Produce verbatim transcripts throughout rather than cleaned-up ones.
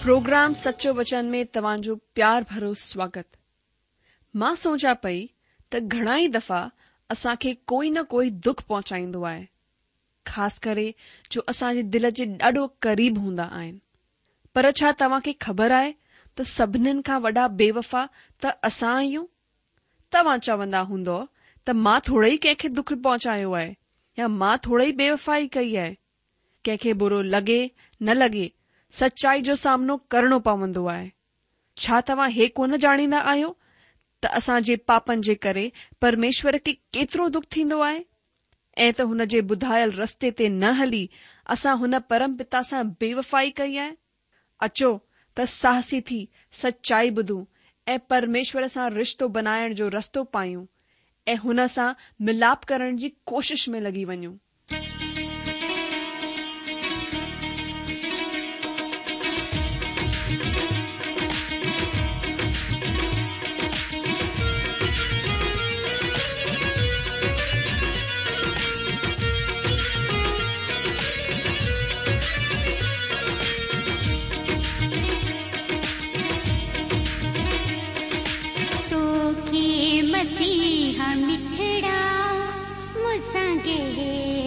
Programme सचो वचन में तव्हांजो प्यार भरो स्वागत। मां सोचा पई त घणा ई दफ़ा असांखे कोई न कोई दुख पहुचाईंदो आहे, ख़ासि करे जो असांजे दिल जे ॾाढो क़रीब हूंदा आहिनि। पर छा तव्हांखे ख़बर आहे त सभिनीनि खां वॾा बेवफ़ा त असां आहियूं? तव्हां चवंदा हूंदो त मां थोड़े ई कंहिंखे दुख पहुचायो आहे या मां थोड़े ई बेवफ़ाई कई आहे। कंहिंखे बुरो लॻे न लॻे, सचाई जो सामनो करणो पवंदो आहे। छा तव्हां हे कोन ॼाणींदा आहियो त असांजे पापनि जे करे परमेश्वर खे केतिरो दुख थींदो आहे ऐं त हुन जे ॿुधायल रस्ते ते न हली असां हुन परम पिता सां बेवफ़ाई कई आहे? अचो त साहसी थी सचाई ॿुधूं ऐं परमेश्वर सां रिश्तो बनाइण जो रस्तो पायूं ऐं हुन सां मिलाप करण जी कोशिश में लॻी वञूं। मसीहा मिठड़ा मुसांगे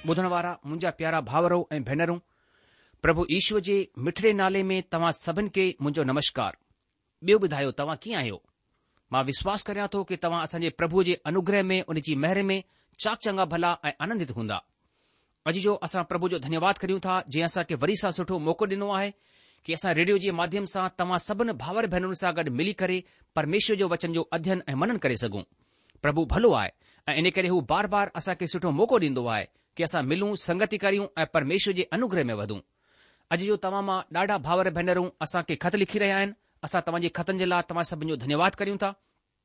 ॿुधण वारा मुंहिंजा प्यारा भाउरो ऐं भेनरूं, प्रभु ईश्वर जे मिठड़े नाले में तव्हां सभिनि खे मुंहिंजो नमस्कार। ॿियो ॿुधायो, तव्हां कीअं आहियो? मां विश्वास करियां थो कि तव्हां असांजे प्रभु जे अनुग्रह में, उन जी महिर में चाक चङा भला ऐं आनंदित हूंदा। अॼु जो असां प्रभु जो धन्यवाद करियूं था, जंहिं असांखे वरी सां सुठो मौक़ो ॾिनो आहे कि असां रेडियो जे माध्यम सां तव्हां सभिनी भावर भेनरुनि सां गॾु मिली करे परमेश्वर जो वचन जो अध्ययन ऐं मनन करे सघूं। प्रभु भलो आहे ऐं इन करे हू बार बार असांखे सुठो मौक़ो ॾींदो आहे कि असां मिलूं, संगति करियूं ऐं परमेश्वर जे अनुग्रह में वधूं। अॼु जो तव्हां मां ॾाढा भावर भेनरूं असांखे ख़त लिखी रहिया आहिनि। असां तव्हांजे ख़तनि जे लाइ तव्हां सभिनी जो धन्यवाद करियूं था।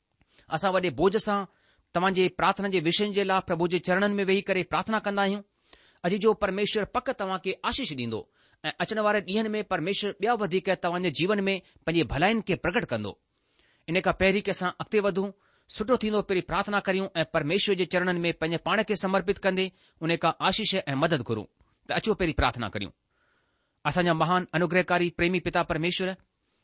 असां वॾे बोझ सां तव्हांजे प्रार्थना जे विषयनि जे लाइ प्रभु जे चरणनि में वेही करे प्रार्थना कंदा आहियूं। अॼु जो परमेश्वर पक तव्हां खे आशीष ॾींदो ऐं अचण वारे ॾींहनि में परमेश्वर ॿिया वधीक तव्हांजे जीवन में पंहिंजे भलाइनि खे प्रकट कंदो। इन खां पहिरीं कि असां अॻिते वधूं, सुठो थींदो पहिरीं प्रार्थना करियूं ऐं परमेश्वर जे चरणनि में पंहिंजे पाण खे समर्पित कंदे उन खां आशीष ऐं मदद घुरूं। त अचो पहिरीं प्रार्थना करियूं। असांजा महान अनुग्रहकारी प्रेमी पिता परमेश्वर,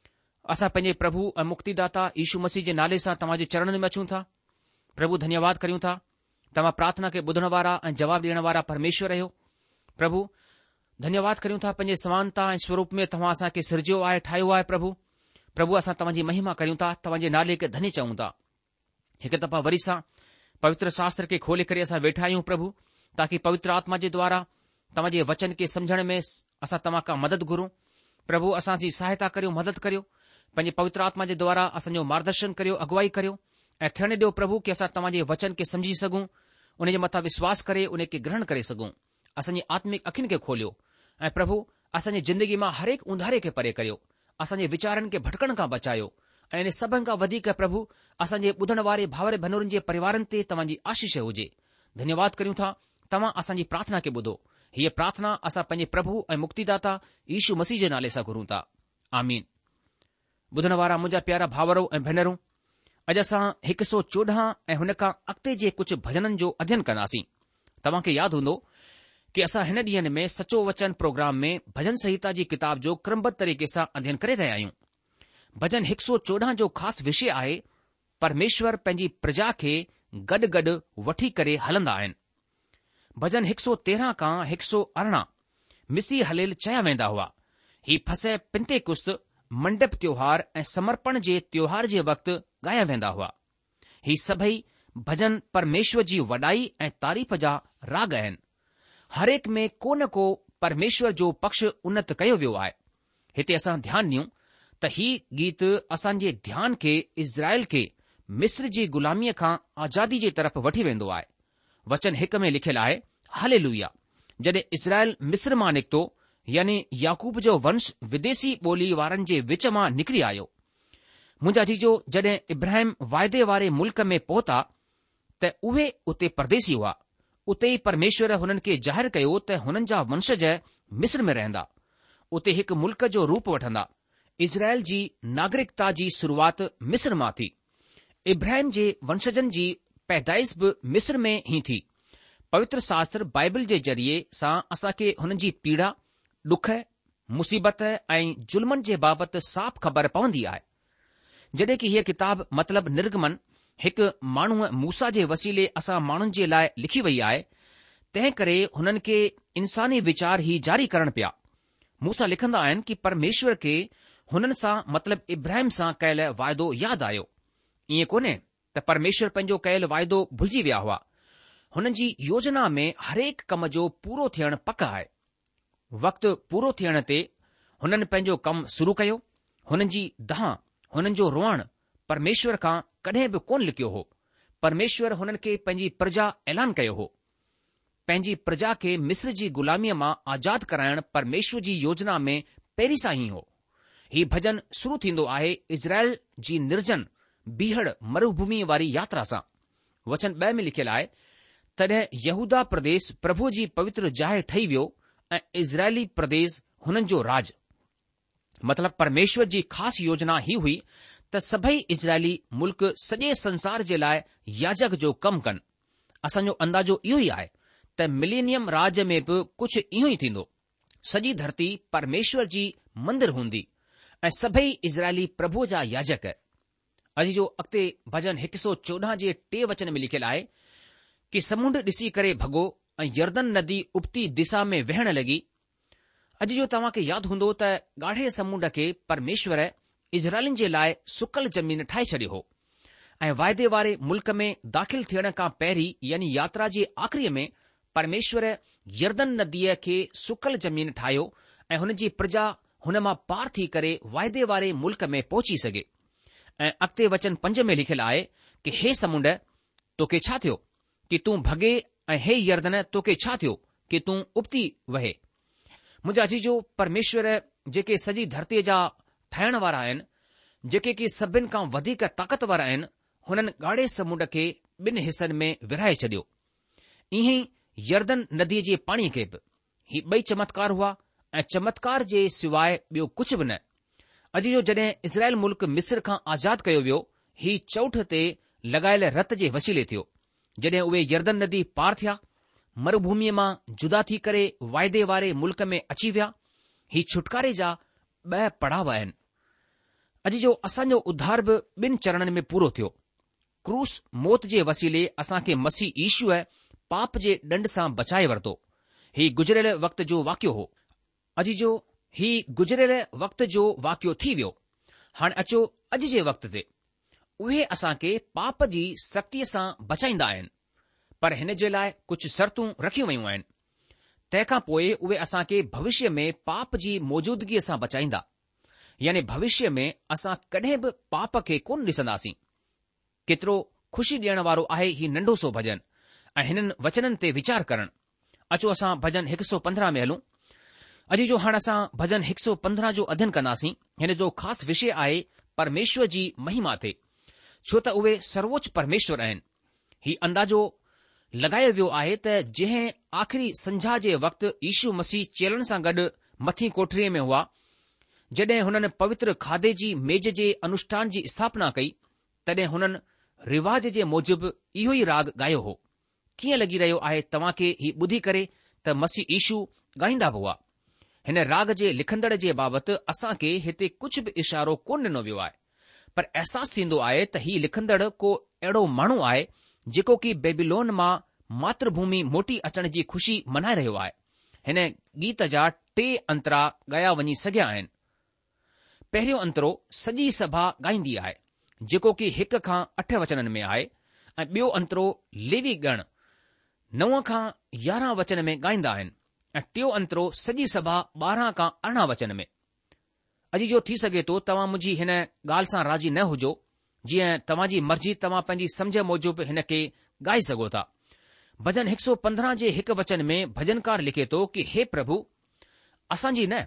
असां पंहिंजे प्रभु ऐं मुक्तिदाता यीशू मसीह जे नाले सां तव्हांजे चरणनि में अचूं था। प्रभु धन्यवाद करियूं था, तव्हां प्रार्थना खे ॿुधण वारा ऐं जवाब ॾियण वारा परमेश्वर आहियो। प्रभु धन्यवाद करियूं था, पंहिंजे समानता ऐं स्वरूप में तव्हां असांखे सिरजियो आहे, ठाहियो आहे। प्रभु प्रभु असां तव्हांजी महिमा करियूं था, तव्हांजे नाले खे धन्य चऊं था। हिकु दफ़ा वरी सां पवित्र शास्त्र खे खोले करे असां वेठा आहियूं प्रभु, ताकि पवित्र आत्मा जे द्वारा तव्हांजे वचन खे सम्झण में असां तव्हां खां मदद घुरूं। प्रभु असांजी सहायता करियो, मदद करियो, पंहिंजे पवित्र आत्मा जे द्वारा असांजो मार्गदर्शन करियो, अगुवाई करियो ऐं थियण ॾियो प्रभु कि असां तव्हांजे वचन खे सम्झी सघूं, उन जे मथां विश्वास करे उन खे ग्रहण करे सघूं। असांजी आत्मिक अखियुनि खे खोलियो ऐं प्रभु असांजी ज़िंदगी मां हरेक उंधारे खे परे करियो, असांजे वीचारनि खे भटकण खां बचायो ऐं इन सभिनि खां वधीक प्रभु असांजे ॿुधण वारे भावर भेनरुनि जे परिवारनि ते तव्हांजी आशीष हुजे। धन्यवाद करियूं था, तव्हां असांजी प्रार्थना खे ॿुधो। हीअ प्रार्थना असां पंहिंजे प्रभु ऐं मुक्तिदाता यीशू मसीह जे नाले सां घुरूं था, आमीन। ॿुधण वारा मुंहिंजा प्यारा भावरो ऐं भेनरूं, अॼु असां हिकु सौ चोॾहं ऐं हुन खां अॻिते जे कुझु भजननि जो अध्ययन कंदासीं। तव्हांखे यादि हूंदो कि असां हिन ॾींहनि में सचो वचन प्रोग्राम में भजन संहिता जी किताब जो क्रमबद्ध तरीक़े सां अध्ययन करे रहिया आहियूं। भजन हिकु सौ चोॾहं जो ख़ासि विषय आहे परमेश्वर पंहिंजी प्रजा खे गॾु गॾु वठी करे हलंदा आहिनि। भजन हिकु सौ तेरहं खां हिकु सौ अरिड़हं मिस्री हलेल चया वेंदा हुआ। ही फसह, पिंतेकुस्त, मंडप त्योहार ऐं समर्पण जे त्योहार जे वक़्तु ॻाया वेंदा हुआ। ही सभई भजन परमेश्वर जी वॾाई ऐं तारीफ़ जा राग आहिनि। हरेक में को न को परमेश्वर जो पक्ष उन्नत कयो वियो आहे। हिते असां ध्यानु ॾियूं त ही गीत असांजे ध्यान खे इज़राइल खे मिस्र जी ग़ुलामीअ खां आज़ादी जे तरफ़ वठी वेंदो आहे। वचन हिकु में लिखियलु आहे, हालेलुया, जॾहिं इज़राइल मिस्र मां निकितो, यानी याकूब जो वंश विदेशी ॿोली वारनि जे विच मां निकिरी आयो। मुंहिंजा जीजो जॾहिं इब्राहिम वाइदे वारे मुल्क में पहुता त उहे उते परदेसी हुआ। उते ई परमेश्वर हुननि खे ज़ाहिरु कयो त हुननि जा वंशज मिस्र में रहंदा, उते हिकु मुल्क जो रूप वठंदा। इज़राइल जी नागरिकता जी शुरूआति मिस्र मां थी। इब्राहिम जे वंशजनि जी पैदाइश बि मिस्र में ई थी। पवित्र शास्त्र बाइबल जे ज़रिए सां असांखे हुननि जी पीड़ा, ॾुख, मुसीबत ऐं ज़ुल्मनि जे बाबति साफ़ ख़बर पवंदी आहे। जॾहिं कि हीअ किताब मतिलब निर्गमन हिकु माण्हूअ मूसा जे वसीले असां माण्हुनि जे लाइ लिखी वई आहे, तंहिं करे हुननि खे इंसानी वीचार ई जारी करण पिया। मूसा लिखंदा आहिनि कि परमेश्वर खे हुननि सां मतिलब इब्राहिम सां कयल वाइदो यादि आयो। ईअं कोन्हे त परमेश्वर पंहिंजो कयल वाइदो भुलिजी विया हुआ। हुननि जी योजना में हरेक कम जो पूरो थियणु पक आहे। वक़्तु पूरो थियण ते हुननि पंहिंजो कमु शुरू कयो। हुननि जी दहां, हुननि जो रोअण परमेश्वर खां कॾहिं बि कोन लिकियो हो। परमेश्वर हुननि खे पंहिंजी प्रजा ऐलान कयो हो। पंहिंजी प्रजा खे मिस्र जी ग़ुलामीअ मां आज़ाद कराइण परमेश्वर जी योजना में पहिरीं सां ई हो। ही भजन शुरू थींदो आहे इज़राइल जी निर्जन बीहड़ मरुभूमि वारी यात्रा सां। वचन ॿ में लिखियलु आहे, तॾहिं यहूदा प्रदेश प्रभु जी पवित्र जाइ ठही वियो ऐं इज़राइली प्रदेश हुननि जो राज। मतिलब परमेश्वर जी ख़ासि योजना ही हुई त सभई इज़राइली मुल्क सॼे संसार जे लाइ याजक जो कमु कनि। असांजो अंदाज़ो इहो ई आहे त मिलेनियम राज में बि कुझु इहो ई थींदो। सॼी धरती परमेश्वर जी मंदिर हूंदी ऐं सभई इज़राइली प्रभु जा याजक। अॼु जो अॻिते भजन हिकु सौ चोॾहं जे टे वचन में लिखियलु आहे कि समुंड ॾिसी करे भॻो ऐं यर्दन नदी उबती दिशा में वहण लॻी। अॼु जो तव्हां खे यादि हूंदो त ॻाढ़े समुंड खे परमेश्वर इज़राइलिन जे लाइ सुकल ज़मीन ठाहे छॾियो हो ऐं वाइदे वारे मुल्क में दाख़िल थियण खां पहिरीं यानी यात्रा जे आख़िरीअ में परमेश्वर यर्दन नदीअ खे सुकल ज़मीन ठाहियो ऐं हुन जी प्रजा हुन मां पार थी करे वाइदे वारे मुल्क में पहुची सघे। ऐं अॻिते वचन पंज में लिखियलु आहे कि हे समुंड तोखे छा थियो कि तूं भॻे ऐं हे यर्दन तोखे छा थियो कि तूं उबती वहे। मुंहिंजा अजीजो, परमेश्वर जेके सॼी धरतीअ जा ठाहिण वारा आहिनि, जेके कि सभिनि खां वधीक ताक़तवर आहिनि, हुननि ॻाढ़े समुंड खे ॿिनि हिसनि में विरहाए छॾियो। ईअं ई यर्दन नदीअ जे पाणीअ खे बि। ही ॿई चमत्कार हुआ ऐं चमत्कार जे सवाइ ॿियो कुझु बि न। अॼु जो जॾहिं इज़राइल मुल्क मिस्र खां आज़ाद कयो वियो, ही चौठ ते लॻायल रत जे वसीले थियो। जॾहिं उहे यर्दन नदी पार थिया, मरुभूमीअ मां जुदा थी करे वाइदे वारे मुल्क में अची विया। ही छुटकारे जा ॿ पड़ाव आहिनि। अॼु जो असांजो उद्धार बि ॿिनि चरणनि में पूरो थियो। क्रूस मौत जे वसीले असां खे मसीह ईशूअ पाप जे ॾंड सां बचाए वरितो। ही गुज़रियल वक़्त जो वाक़ियो हो। अॼु जो ही गुज़रियल वक़्त जो वाक़ियो थी वियो। हाणे अचो अॼु जे वक़्त ते। उहे असां खे पाप जी सख़्तीअ सां बचाईंदा आहिनि, पर हिन जे लाइ कुझु शर्तूं रखियूं वयूं आहिनि। तंहिंखां पोइ उहे असां खे भविष्य में पाप जी मौजूदगीअ सां बचाईंदा, यानी भविष्य में असां कॾहिं बि पाप खे कोन ॾिसंदासीं। केतिरो खु़शी ॾियण वारो आहे ही नंढो सो भजन ऐं हिननि वचननि ते वीचार करणु। अचो असां भजन हिकु सौ पंद्रहं में हलूं। अॼु जो हाणे असां भजन हिकु सौ पंद्रहं जो अध्ययन कंदासीं। हिन जो ख़ासि विषय आहे परमेश्वर जी महिमा ते, छो त उहे सर्वोच्च परमेश्वर आहिनि। ही अंदाज़ो लॻायो वियो आहे त जंहिं आख़िरी संझा जे वक़्तु यीशू मसीह चेलनि सां गॾु मथीं कोठरीअ में हुआ, जॾहिं हुननि पवित्र खाधे जी मेज जे अनुष्ठान जी स्थापना कई, तॾहिं हुननि रिवाज जे मूजिबि इहो ई राग ॻायो हो। कीअं लॻी रहियो आहे तव्हां खे ही ॿुधी करे त मसीह ईशू ॻाईंदा बि हुआ। हिन राग जे लिखंदड़ जे बाबति असां खे हिते कुझु बि इशारो कोन ॾिनो वियो आहे, पर अहसासु थींदो आहे त ही लिखंदड़ को अहिड़ो माण्हू आहे जेको कि बेबीलोन मां मातृभूमि मोटी अचण जी ख़ुशी मनाए रहियो आहे। हिन गीत जा टे अंतरा ॻाया वञी सघिया आहिनि। पहिरियों अंतरो सॼी सभा ॻाईंदी आहे, जेको कि हिक खां अठ वचननि में आहे, ऐं ॿियो अंतरो लेवी गण नव खां यारहं वचन में ॻाईंदा आहिनि, ऐं टियों अंतरो सॼी सभा ॿारहं खां अरिड़हं वचन में। अॼु जो थी सघे थो तव्हां मुंहिंजी हिन ॻाल्हि सां राज़ी न हुजो। जीअं तव्हां जी मर्ज़ी, तव्हां पंहिंजी सम्झ मूजिबि हिन खे ॻाए सघो था। भजन हिकु सौ पंद्रहं जे हिकु वचन में भजनकार लिखे थो कि हे प्रभु, असांजी न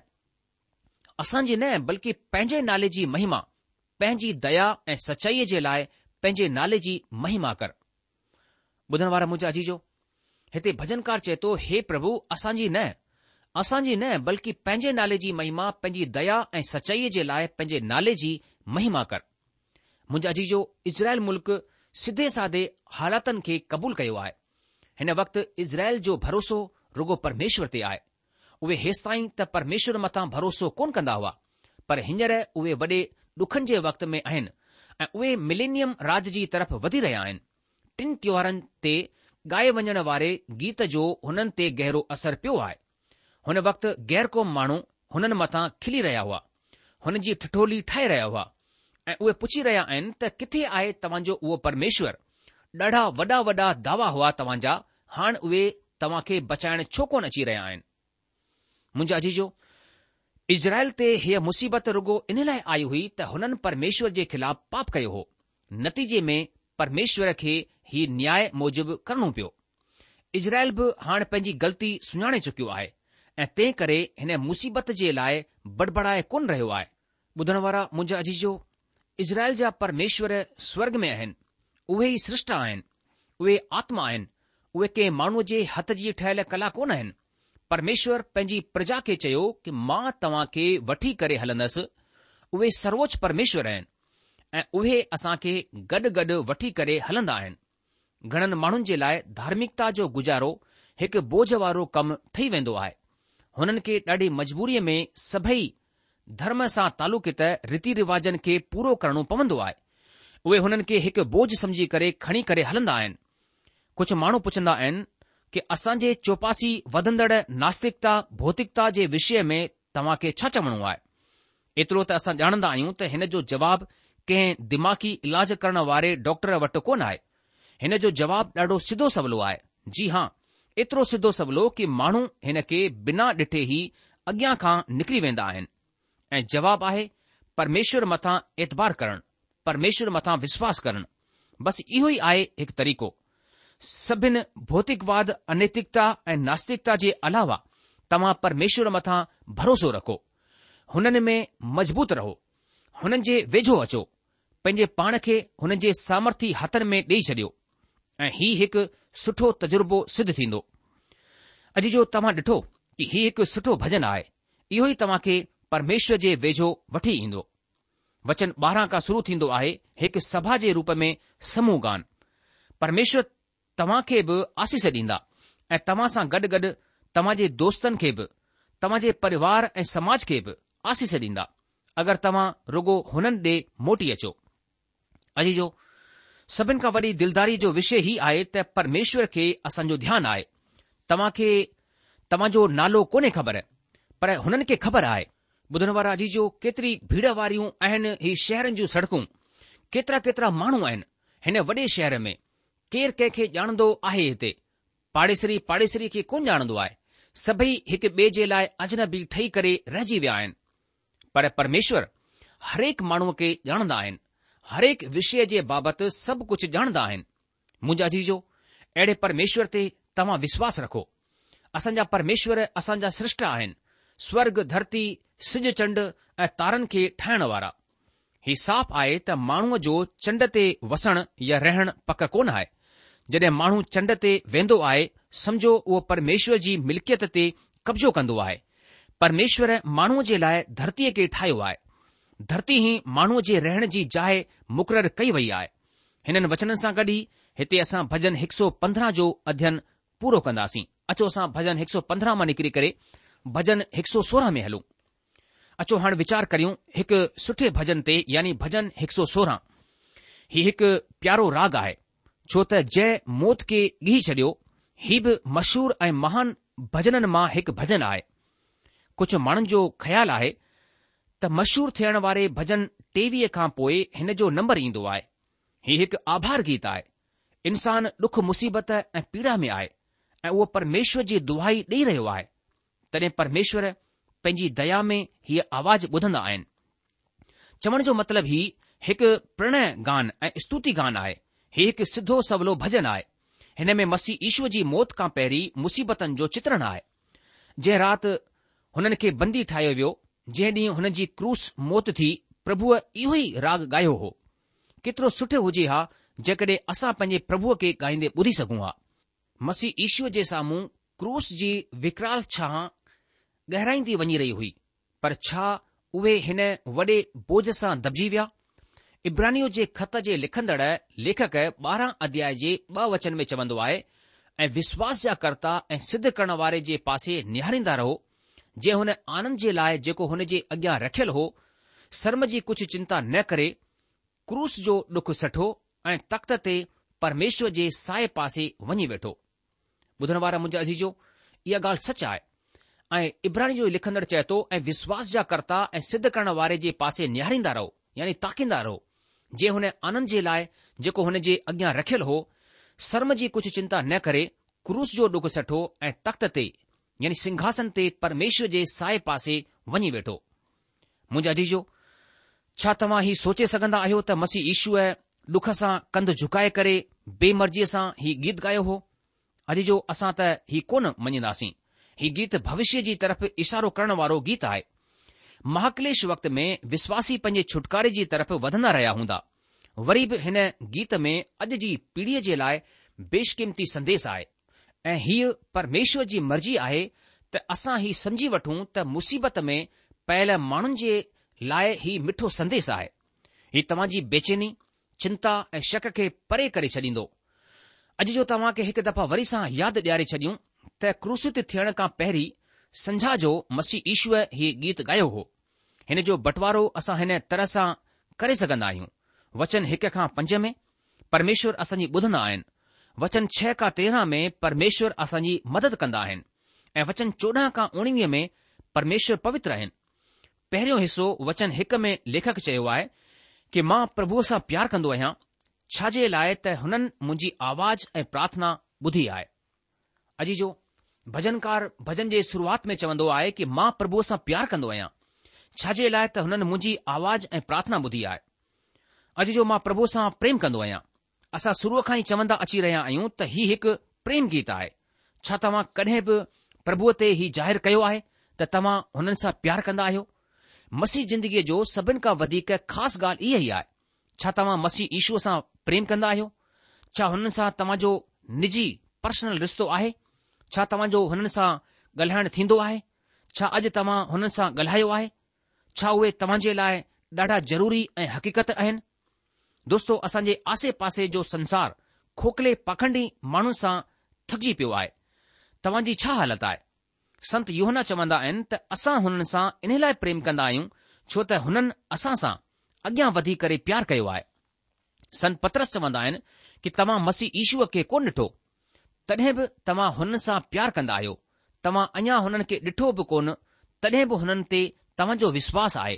असांजी न बल्कि पंहिंजे नाले जी महिमा, पंहिंजी दया ऐं सचाईअ जे लाइ पंहिंजे नाले जी महिमा कर। ॿुधण वारा मुंहिंजा अजीजो, हिते भजनकार चए थो, हे प्रभु, असांजी न असांजी न बल्कि पंहिंजे नाले जी महिमा, पंहिंजी दया ऐं सचाईअ जे लाइ पंहिंजे नाले जी महिमा कर। मुंहिंजा अजीजो, इज़राइल मुल्क सिधे सादे हालातनि खे क़बूल कयो आहे। हिन वक़्तु इज़राइल जो भरोसो रुगो परमेश्वर ते आहे। उहे हेसिताईं त परमेश्वर मथां भरोसो कोन कंदा हुआ, पर हींअर उहे वॾे ॾुखनि जे वक़्त में आहिनि ऐं उहे मिलेनियम राज जी तरफ़ वधी रहिया आहिनि। टिन त्योहारनि ते ॻाए वञण वारे गीत जो हुननि ते गहरो असरु पियो आहे। हुन वक़्तु गैर क़ौम माण्हू हुननि मथां खिली रहिया हुआ, हुन जी ठिठोली ठाहे रहिया हुआ ऐं उहे पुछी रहिया आहिनि त किथे आहे तव्हांजो उहो परमेश्वर। ॾाढा वॾा वॾा दावा हुआ तव्हांजा, हाणे उहे तव्हां खे बचाइण छो कोन अची रहिया आहिनि। मुंहिंजा अजीजो, इज़राइल ते हीअ मुसीबत रुगो इन लाइ आई हुई त हुननि परमेश्वर जे ख़िलाफ़ पाप कयो हो। नतीजे में परमेश्वर खे ही न्याय मूजिबि करणो पियो। इज़राइल बि हाणे पंहिंजी ग़लती सुञाणे चुकियो आहे ऐं तंहिं करे हिन मुसीबत जे लाइ बड़बड़ाए कोन रहियो आहे। ॿुधण वारा मुंहिंजा अजीजो, इज़राइल जा परमेश्वर स्वर्ग में आहिनि। उहे ई सृष्टा आहिनि, उहे आत्मा आहिनि, उहे कंहिं माण्हूअ जे हथ जी ठहियल कला कोन आहिनि। परमेश्वर पंहिंजी प्रजा खे चयो कि मां तव्हां खे वठी करे हलंदसि। उहे सर्वोच्च परमेश्वर आहिनि ऐं उहे असां खे गॾु गॾु वठी करे हलंदा आहिनि। घणनि माण्हुनि जे लाइ धार्मिकता जो गुज़ारो हिकु बोझ वारो कमु ठही वेंदो आहे। हुननि खे ॾाढी मजबूरीअ में सभई धर्म सां तालुक़ित रीति रिवाजनि खे पूरो करणो पवंदो आहे। उहे हुननि खे हिकु बोझ समझी करे खणी करे हलंदा आहिनि। कुझु माण्हू पुछंदा आहिनि कि असांजे चौपासी वधंदड़ नास्तिकता भौतिकता जे विषय में तव्हां खे छा चवणो आहे? एतिरो त असां ॼाणंदा आहियूं त हिन जो जवाबु कंहिं दिमाग़ी इलाज करण वारे डॉक्टर वटि कोन आहे। हिन जो जवाबु ॾाढो सिधो सवलो आहे। जी हां, एतिरो सिधो सवलो कि माण्हू हिन खे बिना ॾिठे ई अॻियां खां निकिरी वेंदा आहिनि। ऐं जवाबु आहे परमेश्वर मथां एतबार करणु, परमेश्वर मथां विश्वास करणु। बसि इहो ई आहे हिकु तरीक़ो। सभिनि भौतिकवाद, अनैतिकता ऐं नास्तिकता जे अलावा तव्हां परमेश्वर मथां भरोसो रखो, हुननि में मज़बूत रहो, हुननि जे वेझो अचो, पंहिंजे पाण खे हुननि जे सामर्थी हथनि में ॾेई छॾियो ऐं हीउ हिकु सुठो तजुर्बो सिद्ध थींदो। अॼु जो तव्हां ॾिठो कि हीउ हिकु सुठो भॼन आहे। इहो ई तव्हां खे परमेश्वर जे वेझो वठी ईंदो। वचन ॿारहं खां शुरू थींदो आहे, हिकु सभा जे रूप में समूह गान। परमेश्वर तव्हां खे बि आसीस ॾींदा ऐं तव्हां सां गॾु गॾु तव्हां जे दोस्तनि खे बि, तव्हां जे परिवार ऐं समाज खे बि आसीस ॾींदा अगरि तव्हां रुगो हुननि ॾे मोटी अचो। अॼु जो सभिनि खां वॾी दिलदारी जो विषय ही आहे त परमेश्वर खे असांजो ध्यानु आहे। तव्हां खे तव्हांजो नालो कोन्हे ख़बर, पर हुननि खे ख़बर आहे। ॿुधण वारा अॼु जो केतिरी भीड़ वारियूं आहिनि ही शहरनि जूं सड़कूं, केतिरा केतिरा माण्हू आहिनि हिन वॾे शहर में। केरु कंहिंखे ॼाणंदो आहे हिते? पाड़ेसरी पाड़ेसरी खे कोन ॼाणंदो आहे। सभई हिकु ॿिए जे लाइ अजनबी ठही करे रहिजी विया आहिनि। पर परमेश्वर हरेक माण्हूअ खे ॼाणंदा आहिनि, हरेक विषय जे बाबति सभु कुझु ॼाणंदा आहिनि। मुंहिंजा जीजो, अहिड़े परमेश्वर ते तव्हां विश्वास रखो। असांजा परमेश्वर असांजा सृष्टा आहिनि, स्वर्ग धरती सिज चंड ऐं तारनि खे ठाहिण वारा। ही साफ़ आहे त माण्हूअ जो चंड ते वसण या रहण पक कोन आहे। जॾहिं माण्हू चंड ते वेंदो आहे, समझो उहो परमेश्वर जी मिल्कियत ते कब्ज़ो कंदो आहे। परमेश्वर माण्हूअ जे लाइ धरतीअ खे ठाहियो आहे। धरती ई माण्हूअ जे रहण जी जाइ मुक़ररु कई वई आहे। हिननि वचननि सां गॾु ई हिते असां भॼन हिकु सौ पंद्रहं जो अध्ययन पूरो कंदासीं। अचो असां भॼन हिकु सौ पंद्रहं मां निकिरी करे भॼन हिकु सौ सोरहं में हलूं। अचो हाणे वीचार करियूं हिकु सुठे भॼन ते, यानी भॼन हिकु सौ सोरहं। हीउ हिकु प्यारो राग आहे, छो त जंहिं मौत खे ॻीही छॾियो, हीउ बि मशहूर ऐं महान भॼननि मां हिकु भॼन आहे। कुझु माण्हुनि जो ख़्यालु आहे त मशहूर थियण वारे भॼन टेवीह खां पोइ हिन जो नंबर ईंदो आहे। हीउ हिकु आभार गीत आहे। इंसान ॾुख मुसीबत ऐं पीड़ा में आहे ऐं उहो परमेश्वर जी दुआई ॾेई रहियो आहे। तॾहिं परमेश्वर पंहिंजी दया में हीअ आवाज़ ॿुधंदा आहिनि। चवण जो मतिलबु ही हिकु प्रणय गान ऐं स्तुति गान आहे। हीउ हिकु सिधो सवलो भॼन आहे। हिन में मसीह ईश्वर जी मौत खां पहिरीं मुसीबतनि जो चित्रण आहे। जंहिं राति हुननि खे बंदी ठाहियो वियो, जंहिं ॾींहुं हुननि जी क्रूस मौत थी, प्रभुअ इहो ई राग ॻायो हो। केतिरो सुठो हुजे हा जेकॾहिं असां पंहिंजे प्रभुअ खे ॻाईंदे ॿुधी सघूं हा। मसीह ईश्वर जे साम्हूं क्रूस जी विकराल छां गहराईंदी वञी रही हुई, पर छा उहे हिन वॾे बोझ सां दॿिजी विया? इब्रानियो जे ख़त जे लिखंदड़ लेखक ॿारहं अध्याय जे ॿ वचन में चवंदो आहे, ऐं विश्वास जा कर्ता ऐं सिद्ध करण वारे जे पासे निहारींदा रहो, जे हुन आनंद जे लाइ जेको हुन जे अॻियां रखियलु हो, शर्म जी कुझु चिंता न करे क्रूस जो ॾुख सठो ऐं तख़्त ते परमेश्वर जे साए पासे वञी वेठो। ॿुधण वारा मुंहिंजा अजीजो, इहा ॻाल्हि सच आहे। ऐं इब्रानी जो लिखंदड़ चए थो, ऐं विश्वास जा कर्ता ऐं सिद्ध करण वारे जे पासे निहारींदा रहो, यानी ताकींदा रहो, जे हुन आनंद जे लाइ जेको हुन जे अॻियां रखियलु हो, शर्म जी कुझु चिंता न करे क्रूस जो ॾुख सठो ऐं तख़्त ते, यानी सिंघासन ते परमेश्वर जे साए पासे वञी वेठो। मुंहिंजा अजीजो, छा तव्हां ही सोचे सघंदा आहियो त मसीह ईशूअ ॾुख सां कंधु झुकाए करे बेमर्ज़ीअ सां ही गीत ॻायो हो? अॼु जो असां त ही कोन मञींदासीं। ही गीत भविष्य जी तरफ़ इशारो करण वारो गीत आहे। महाक्लेश वक़्त में विश्वासी पंहिंजे छुटकारे जी तरफ़ वधंदा रहिया हूंदा। वरी बि हिन गीत में अॼु जी पीढ़ीअ जे लाइ बेशकीमती संदेश आहे, ऐं हीअ परमेश्वर जी मर्ज़ी आहे त असां ही समझी वठूं त मुसीबत में पयल माण्हुनि जे लाइ ही मिठो संदेश आहे। ही तव्हां जी बेचैनी, चिंता ऐं शक खे परे करे छॾींदो। अॼु जो तव्हां खे हिकु दफ़ा वरी सां यादि ॾियारे छॾियूं त क्रूसित थियण खां पहिरीं संझा जो मसीह ईशूअ हीउ गीत ॻायो हो। हिन जो बंटवारो असां हिन तरह सां करे सघंदा आहियूं। वचन हिक खां पंज में परमेश्वर असांजी ॿुधंदा आहिनि, वचन छह खां तेरहं में परमेश्वर असांजी मदद कंदा आहिनि ऐं वचन चोॾहं खां उणिवीह में परमेश्वर पवित्र आहिनि। पहिरियों हिसो वचन हिक में लेखक चयो आहे कि मां प्रभुअ सां प्यार कंदो आहियां, छाजे लाइ त हुननि मुंहिंजी आवाज़ ऐं प्रार्थना ॿुधी आहे। अजी जो भजनकार भजन जे शुरूआत में चवंदो आहे कि मां प्रभुअ सां प्यार कंदो आहियां, छाजे लाइ त हुननि मुंहिंजी आवाज़ ऐं प्रार्थना ॿुधी आहे। अॼु जो मां प्रभुअ सां प्रेम कंदो आहियां। असां शुरूअ खां ई चवंदा अची रहिया आहियूं त हीउ हिकु प्रेम गीत आहे। छा तव्हां कॾहिं बि प्रभुअ ते ही ज़ाहिरु कयो आहे त तव्हां हुननि सां प्यार कंदा आहियो? मसीह ज़िंदगीअ जो सभिनि खां वधीक ख़ासि ॻाल्हि इहा ई आहे। छा तव्हां मसीह ईशूअ सां प्रेम कंदा आहियो? छा हुननि सां तव्हांजो निजी पर्सनल रिश्तो आहे? छा तव्हांजो हुननि सां ॻाल्हाइणु थींदो आहे? छा अॼु तव्हां हुननि सां ॻाल्हायो आहे? छा उहे तव्हां जे लाइ ॾाढा ज़रूरी ऐं हक़ीक़त आहिनि? दोस्तो, असांजे आसे पासे जो संसार खोखले पाखंडी माण्हुनि सां थकिजी पियो आहे। तव्हांजी छा हालत आहे? संत यूहन्ना चवंदा आहिनि त असां हुननि सां इन लाइ प्रेम कंदा आहियूं छो त हुननि असां सां अॻियां वधी करे प्यार कयो आहे। संत पतरस चवंदा आहिनि कि तव्हां मसीह ईशूअ खे कोन ॾिठो, तॾहिं बि तव्हां हुननि सां प्यार कंदा आहियो। तव्हां अञा हुननि खे ॾिठो बि कोन, तॾहिं बि हुननि ते तव्हांजो विश्वास आहे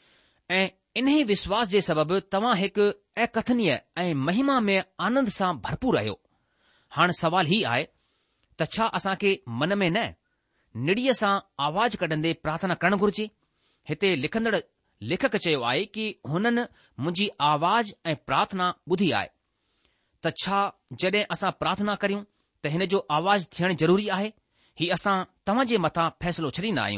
ऐं इन्ही विश्वास जे सबबि तव्हां हिकु अकथनीय ऐं महिमा में आनंद सां भरपूर आहियो। हाणे सवाल ही आहे त छा असां खे मन में न निड़ीअ सां आवाज़ कढंदे प्रार्थना करणु घुर्जे? हिते लिखंदड़ लेखक चयो आहे कि हुननि मुंहिंजी आवाज़ ऐं प्रार्थना ॿुधी आहे। त छा जॾहिं असां प्रार्थना करियूं त हिन जो आवाज़ थियणु ज़रूरी आहे? ही असां तव्हां जे मथां फ़ैसिलो छॾींदा आहियूं।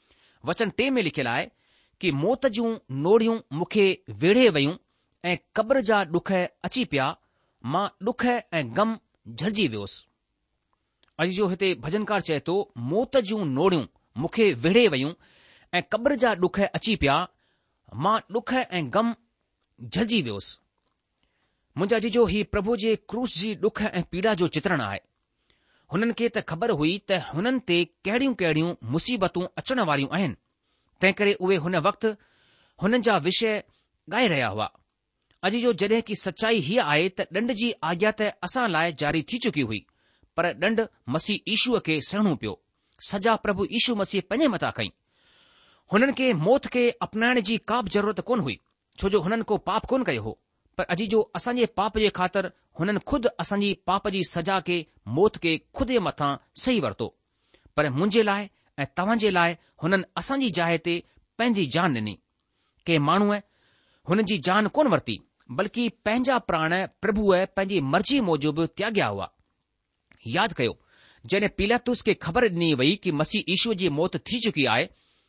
वचन टे में लिखियलु आहे कि मौत जूं नोड़ियूं मूंखे वेढ़े वयूं ऐं क़ब्र जा ॾुख अची पिया, मां ॾुख ऐं ग़म झलिजी वियोसि। अॼु जो हिते भजनकार चए थो, मौत जूं नोड़ियूं मूंखे वेढ़े वयूं ऐं क़ब्र जा ॾुख अची पिया, मां ॾुख ऐं ग़म झलिजी वियोसि। मुंहिंजा अॼु जो ही प्रभु जे क्रूस जी ॾुख ऐं पीड़ा जो चित्रण आहे। हुननि खे त ख़बर हुई त हुननि ते कहिड़ियूं कहिड़ियूं मुसीबतूं अचण वारियूं आहिनि, तंहिं करे उहे हुन वक़्तु हुननि जा विषय ॻाए रहिया हुआ। अॼु जो जॾहिं की सचाई हीअ आहे त ॾंड जी आज्ञा त असां लाइ जारी थी चुकी हुई, पर ॾंड मसीह ईशूअ खे सहणो पियो। सजा प्रभु ईशू मसीह पंहिंजे मथां खईं। हुननि खे मौत खे अपनाइण जी का बि ज़रूरत कोन हुई, छो जो हुननि को पाप कोन कयो हो। पर अॼु जो असांजे पाप जे ख़ातिर हुननि खुद असांजी पाप जी सजा खे, मौत खे खुद जे मथां सही वरितो। पर मुंहिंजे लाइ ऐं तव्हां जे लाइ हुननि असांजी जाइ ते पंहिंजी जान ॾिनी। के माण्हूअ हुननि जी जान कोन वरिती, बल्कि पंहिंजा प्राण प्रभुअ पंहिंजी मर्ज़ी मूजिबि त्याॻिया हुआ। यादि कयो, जॾहिं पिलातुस खे ख़बर ॾिनी वई कि मसीह ईशूअ जी मौत थी चुकी आहे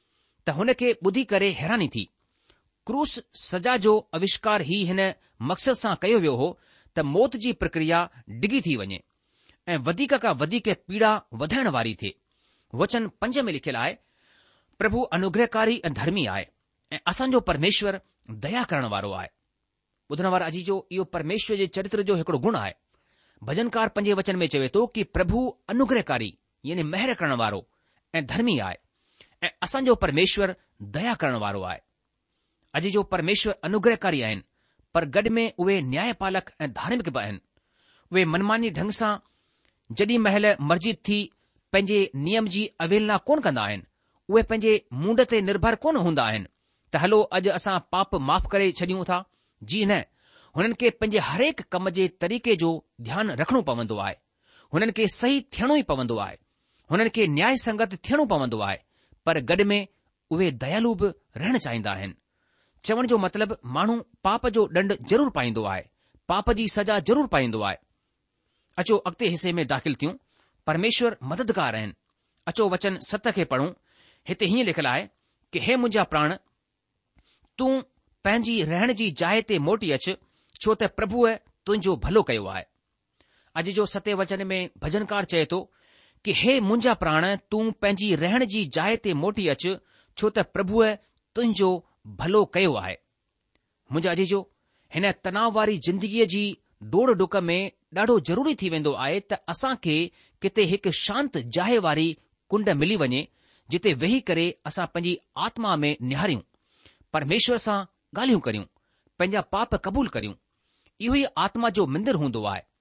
त हुन खे ॿुधी करे हैरानी थी। क्रूस सजा जो आविष्कार ही हिन मक़सद सां कयो वियो हो त मौत जी प्रक्रिया डिघी थी वञे ऐं वधीक खां वधीक पीड़ा वधाइण वारी थिए। वचन पंज में लिखियलु आहे, प्रभु अनुग्रहकारी ऐं धर्मी आहे ऐं असांजो परमेश्वर दया करण वारो आहे। ॿुधण वारा अजी जो इहो परमेश्वर जे चरित्र जो हिकिड़ो गुण आहे। भजनकार पंजे वचन में चवे थो कि प्रभु अनुग्रहकारी यानी महर करण वारो ऐं धर्मी आहे ऐं असांजो परमेश्वर दया करण वारो आहे। अॼु जो परमेश्वर अनुग्रहकारी आहिनि, पर गॾु में उहे न्यायपालक ऐं धार्मिक बि आहिनि। उहे मनमानी ढंग सां जॾहिं महिल मर्जी थी पंहिंजे नियम जी अवेलना कोन कंदा आहिनि। उहे पंहिंजे मूंड ते निर्भर कोन हूंदा आहिनि त हलो अॼु असां पाप माफ़ करे छॾियूं था। जी न, हुननि खे पंहिंजे हरेक कम जे तरीक़े जो ध्यानु रखणो पवंदो आहे। हुननि खे सही थियणो ई पवंदो आहे। हुननि खे न्याय संगत थियणो पवंदो आहे, पर गॾु में उहे दयालु बि रहणु चाहींदा आहिनि। चवण जो मतिलबु माण्हू पाप जो ॾंड ज़रूरु पाईंदो आहे, पाप जी सजा ज़रूरु पाईंदो आहे। अचो अॻिते हिसे में दाख़िल थियूं। परमेश्वर मददगार आहिनि। अचो वचन सत खे पढ़ूं। हिते हीअं लिखियलु आहे कि हे मुंहिंजा प्राण, तूं पंहिंजी रहण जी जाइ ते मोटी अचु, छो त प्रभुअ तुंहिंजो भलो कयो आहे। अॼु जो सते वचन में भजनकार चए थो कि हे मुंहिंजा प्राण, तूं पंहिंजी रहण जी जाइ ते मोटी अचु, छो त प्रभुअ तुंहिंजो भलो कयो आहे। मुंहिंजा अॼु जो हिन तनाव वारी ज़िंदगीअ जी डोड़ डुक में ॾाढो ज़रूरी थी वेंदो आहे त असां खे किथे हिकु शांत जाइ वारी कुंड मिली वञे, जिते वेही करे असां पंहिंजी आत्मा में निहारियूं, परमेश्वर सां ॻाल्हियूं करियूं, पंहिंजा पाप क़बूल करियूं। इहो ई आत्मा जो मंदिर हूंदो आहे।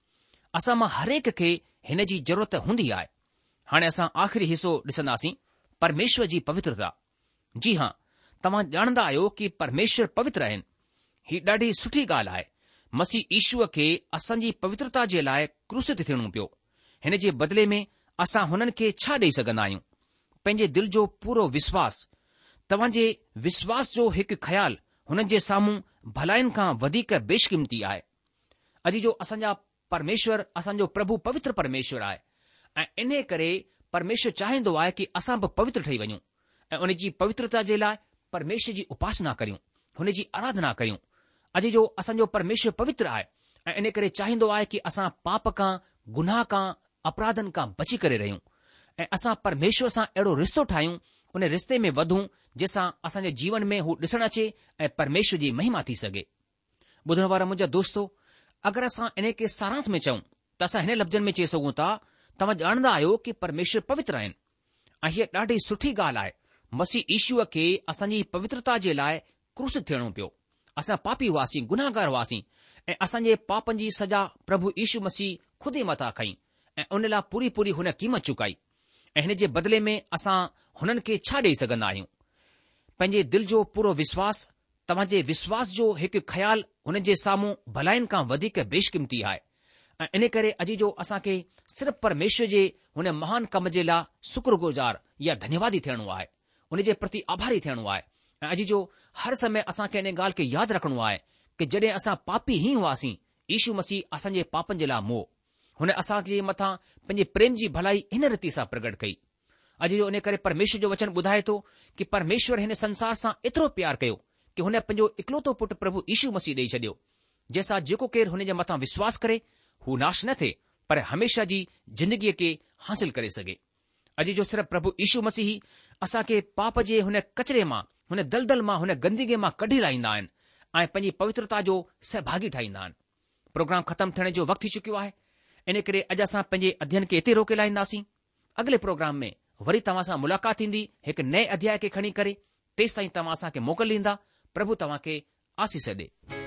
असां मां हरेक खे हिन जी ज़रूरत हूंदी आहे। हाणे असां आख़िरी हिसो ॾिसंदासीं, परमेश्वर जी पवित्रता। जी हां, तव्हां ॼाणंदा आहियो कि परमेश्वर पवित्र आहिनि। हीउ ॾाढी सुठी ॻाल्हि आहे। मसीह ईश्वर खे असांजी पवित्रता जे लाइ क्रूसित थियणो पियो। हिन जे बदिले में असां हुननि खे छा ॾेई सघंदा आहियूं? पंहिंजे दिल जो पूरो विश्वास। तव्हां जे विश्वास जो हिकु ख़्यालु हुननि जे साम्हूं भलाइनि खां वधीक बेशकीमती आहे। अॼु जो असांजा परमेश्वर, असांजो प्रभु पवित्र परमेश्वर आहे ऐं इन करे परमेश्वर चाहींदो आहे कि असां बि पवित्र ठही वञूं ऐं उन जी पवित्रता जे लाइ परमेश्वर जी उपासना करियूं, हुन जी आराधना करियूं। अॼु जो असांजो परमेश्वर पवित्र आहे ऐं इन करे चाहींदो आहे कि असां पाप खां, गुनाह खां, अपराधनि खां बची करे रहियूं ऐं असां परमेश्वर सां अहिड़ो रिश्तो ठाहियूं, उन रिश्ते में वधूं जंहिंसां असांजे जीवन में हू ॾिसणु अचे ऐं परमेश्वर जी महिमा थी सघे। ॿुधण वारा मुंहिंजा दोस्तो, अगरि असां इन खे सारांश में चऊं त असां हिन लफ़्ज़नि में चई सघूं था, तव्हां ॼाणंदा आहियो कि परमेश्वर पवित्र आहिनि ऐं हीअ ॾाढी सुठी ॻाल्हि आहे। मसीह ईश्वर खे असांजी पवित्रता जे लाइ क्रूसित थियणो पियो। असां पापी हुआसीं, गुनाहगार हुआसीं ऐं असांजे पापनि जी सजा प्रभु यीशु मसीह ख़ुदि ई मथां खईं ऐं उन लाइ पूरी पूरी हुन क़ीमत चुकाई ऐं हिन जे बदिले में असां हुननि खे छा ॾेई सघंदा आहियूं? पंहिंजे दिल जो पूरो विश्वास। तव्हां जे विश्वास जो हिकु ख़्यालु हुन जे साम्हूं भलाइनि खां वधीक बेशकीमती आहे ऐं इन करे अॼु जो असांखे सिर्फ़ परमेश्वर जे हुन महान कम जे लाइ शुक्रगुज़ार या धन्यवादी थियणो आहे, उन जे प्रति आभारी थियणो आहे ऐं अॼु जो हर समय असांखे इन ॻाल्हि खे यादि रखणो आहे कि जॾहिं असां पापी ई हुआसीं, यीशु मसीह असांजे पापनि जे लाइ मोह, हुन असांजे मथां पंहिंजे प्रेम जी भलाई हिन रीति सां प्रगट कई। अॼु जो इन करे परमेश्वर जो वचन ॿुधाए थो कि परमेश्वर हिन संसार सां एतिरो प्यार कयो कि हुन पंहिंजो इकलौतो पुटु प्रभु यीशु मसीह ॾेई छॾियो, जंहिंसां जेको केरु हुन जे मथां विश्वास करे हू नाश न थिए पर हमेशा जी ज़िंदगीअ खे हासिल करे सघे। अॼु जो सिर्फ़ प्रभु यीशु मसीह असांखे पाप जे हुन कचरे मां, हुन दलदल मां, हुन गंदगीअ मां कढी लाहींदा आहिनि ऐं पंहिंजी पवित्रता जो सहभागी ठाहींदा आहिनि। प्रोग्राम ख़तमु थियण जो वक़्तु थी चुकियो आहे, इन करे अॼु असां पंहिंजे अध्ययन खे हिते रोके लाहींदासीं। अॻिले प्रोग्राम में वरी तव्हां सां मुलाक़ात थींदी हिकु नए अध्याय खे खणी करे। तेसि ताईं तव्हां असांखे मोकल ॾींदा। प्रभु तव्हां खे आसीस ॾे।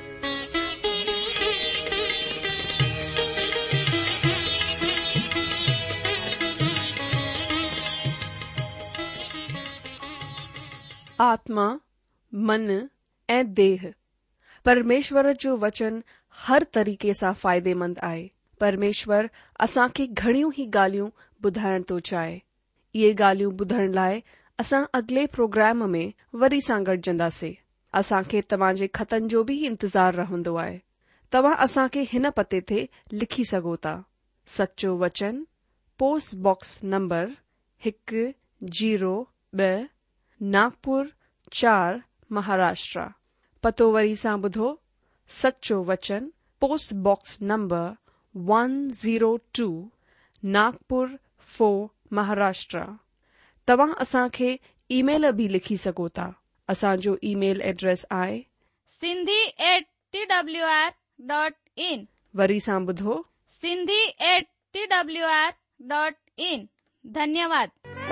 आत्मा, मन ऐं देह। परमेश्वर जो वचन हर तरीक़े सां फ़ाइदेमंद आहे। परमेश्वर असांखे घणियूं ई ॻाल्हियूं ॿुधाइण थो चाहे। इहे ॻाल्हियूं ॿुधण लाइ असां अॻिले प्रोग्राम में वरी सां गॾिजंदासीं। असांखे तव्हांजे ख़तनि जो बि इंतज़ारु रहंदो आहे। तव्हां असांखे हिन पते ते लिखी सघो था। सचो वचन, पोस्ट बॉक्स नंबर हिकु जीरो ॿ, नागपुर चार, महाराष्ट्र। पतो वरी सां ॿुधो। सचो वचन, post box number one zero two, Nagpur four, Maharashtra. तव्हां असांखे ईमेल बि लिखी सघो था। असांजो ईमेल एड्रेस आहे Sindhi at T W R dot in. वरी सां ॿुधो, Sindhi at T W R dot in. धन्यवाद।